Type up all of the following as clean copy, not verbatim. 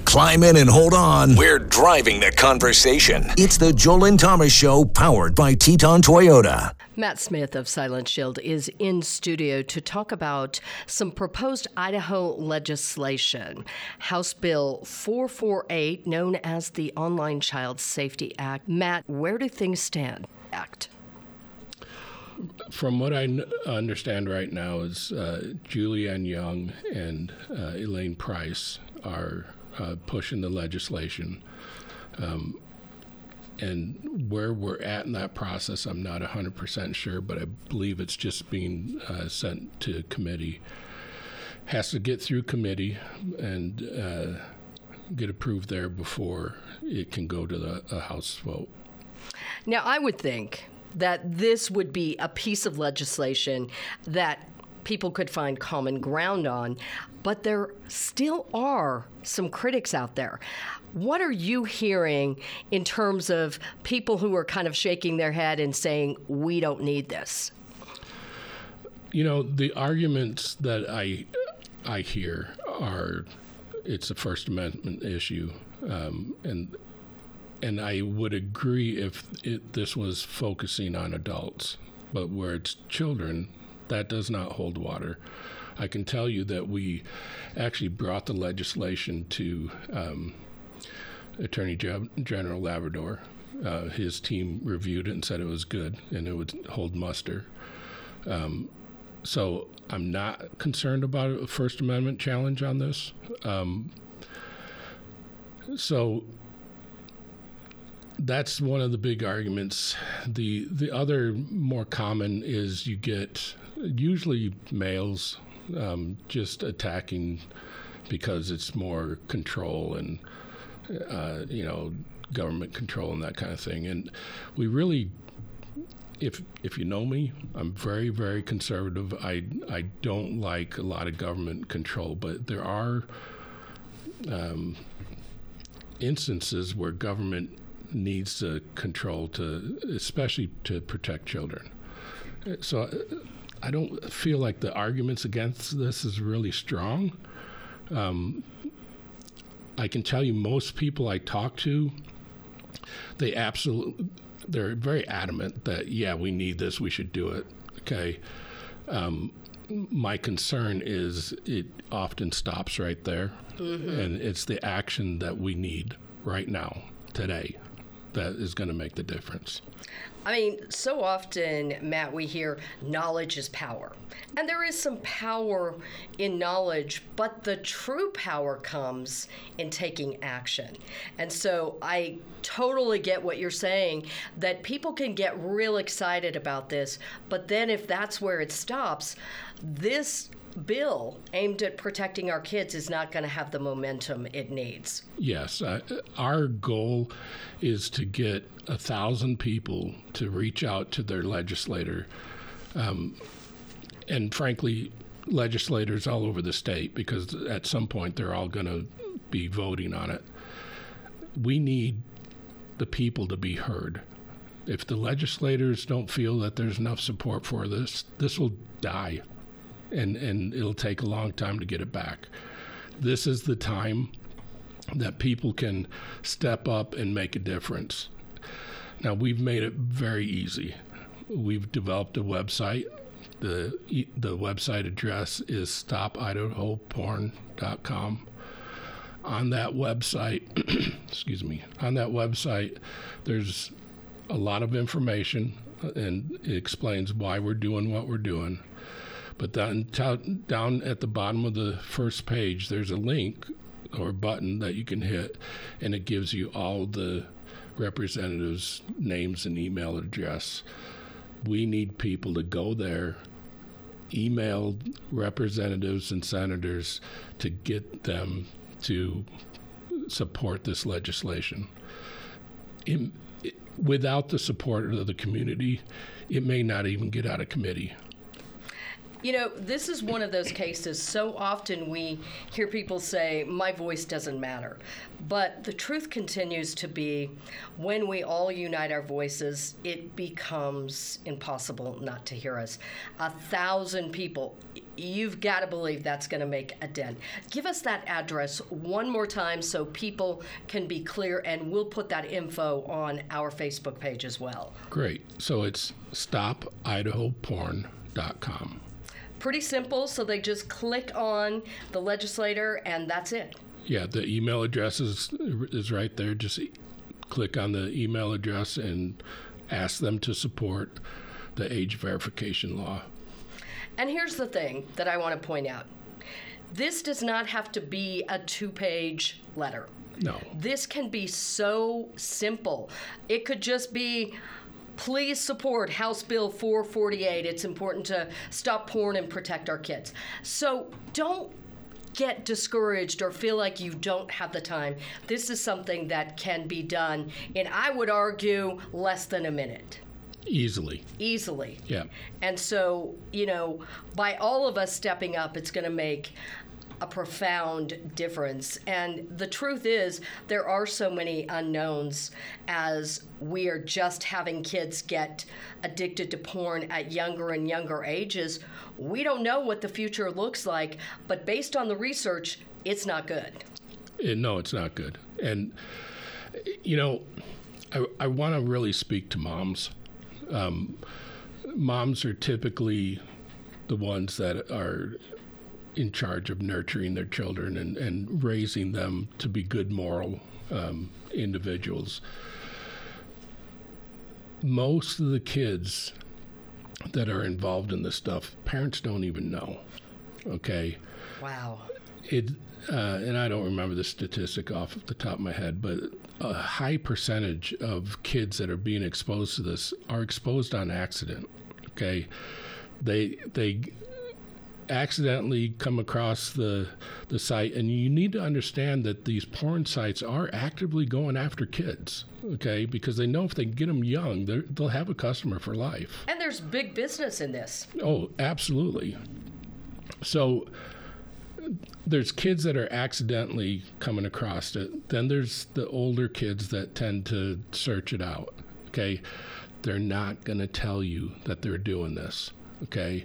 Climb in and hold on. We're driving the conversation. It's the Joel and Thomas Show, powered by Teton Toyota. Matt Smith of Silent Shield is in studio to talk about some proposed Idaho legislation. House Bill 448, known as the Online Child Safety Act. Matt, where do things stand? From what I understand right now is Julianne Young and Elaine Price are pushing the legislation. And where we're at in that process, I'm not 100% sure, but I believe it's just being sent to committee. Has to get through committee and get approved there before it can go to the House vote. Now, I would think that this would be a piece of legislation that people could find common ground on, but there still are some critics out there. What are you hearing in terms of people who are kind of shaking their head and saying, we don't need this? You know, the arguments that I hear are, it's a First Amendment issue, and I would agree if this was focusing on adults, but where it's children, that does not hold water. I can tell you that we actually brought the legislation to Attorney General Labrador. His team reviewed it and said it was good and it would hold muster. So I'm not concerned about a First Amendment challenge on this. So that's one of the big arguments. The other more common is you get usually males just attacking because it's more control and government control and that kind of thing. And we really, if you know me, I'm very, very conservative. I don't like a lot of government control, but there are instances where government needs to control especially to protect children. So I don't feel like the arguments against this is really strong. I can tell you most people I talk to, they're very adamant that, yeah, we need this, we should do it, okay? My concern is it often stops right there, and it's the action that we need right now, today, that is going to make the difference. I mean, so often, Matt, we hear knowledge is power. And there is some power in knowledge, but the true power comes in taking action. And so I totally get what you're saying, that people can get real excited about this, but then if that's where it stops, this bill aimed at protecting our kids is not going to have the momentum it needs. Yes. Our goal is to get 1,000 people to reach out to their legislator. And frankly, legislators all over the state, because at some point they're all going to be voting on it. We need the people to be heard. If the legislators don't feel that there's enough support for this will die. And it'll take a long time to get it back. This is the time that people can step up and make a difference. Now, we've made it very easy. We've developed a website. The website address is stopidahoporn.com. On that website, there's a lot of information, and it explains why we're doing what we're doing. But then down at the bottom of the first page, there's a link or button that you can hit, and it gives you all the representatives' names and email address. We need people to go there, email representatives and senators to get them to support this legislation. Without the support of the community, it may not even get out of committee. You know, this is one of those cases. So often we hear people say, my voice doesn't matter. But the truth continues to be, when we all unite our voices, it becomes impossible not to hear us. 1,000 people, you've got to believe that's going to make a dent. Give us that address one more time so people can be clear, and we'll put that info on our Facebook page as well. Great. So it's stopidahoporn.com. Pretty simple, so they just click on the legislator and that's it. Yeah, the email address is right there. Just click on the email address and ask them to support the age verification law. And here's the thing that I want to point out. This does not have to be a 2-page letter. No. This can be so simple. It could just be, please support House Bill 448. It's important to stop porn and protect our kids. So don't get discouraged or feel like you don't have the time. This is something that can be done in, I would argue, less than a minute. Easily. Yeah. And so, you know, by all of us stepping up, it's going to make a profound difference. And the truth is, there are so many unknowns as we are just having kids get addicted to porn at younger and younger ages. We don't know what the future looks like, but based on the research, it's not good. No, it's not good. And, you know, I want to really speak to moms. Moms are typically the ones that are in charge of nurturing their children and raising them to be good moral individuals. Most of the kids that are involved in this stuff, parents don't even know. Okay. Wow. And I don't remember the statistic off the top of my head, but a high percentage of kids that are being exposed to this are exposed on accident. Okay. They accidentally come across the site, and you need to understand that these porn sites are actively going after kids, okay, because they know if they get them young, they'll have a customer for life. And there's big business in this. Oh, absolutely. So there's kids that are accidentally coming across it. Then there's the older kids that tend to search it out, okay? They're not going to tell you that they're doing this, okay?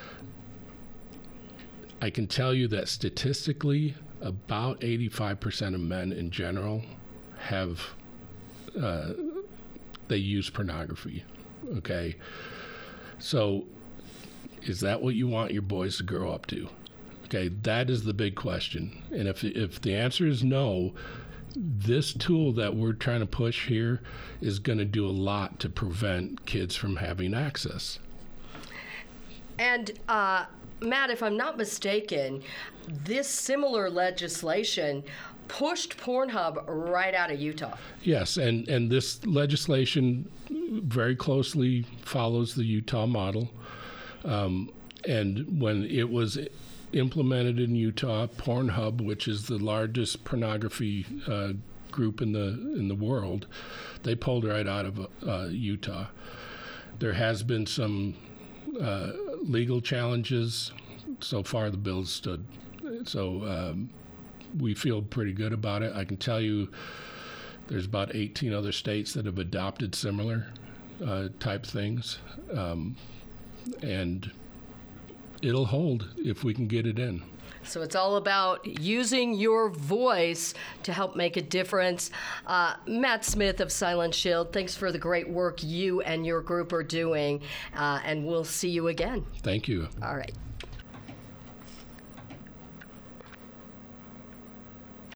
I can tell you that statistically, about 85% of men in general have, they use pornography, okay? So is that what you want your boys to grow up to? Okay, that is the big question. And if the answer is no, this tool that we're trying to push here is going to do a lot to prevent kids from having access. And Matt, if I'm not mistaken, this similar legislation pushed Pornhub right out of Utah. Yes, and this legislation very closely follows the Utah model. And when it was implemented in Utah, Pornhub, which is the largest pornography group in the world, they pulled right out of Utah. There has been some legal challenges. So far, the bill's stood. So we feel pretty good about it. I can tell you there's about 18 other states that have adopted similar type things. And it'll hold if we can get it in. So it's all about using your voice to help make a difference. Matt Smith of Silent Shield, thanks for the great work you and your group are doing, and we'll see you again. Thank you. All right.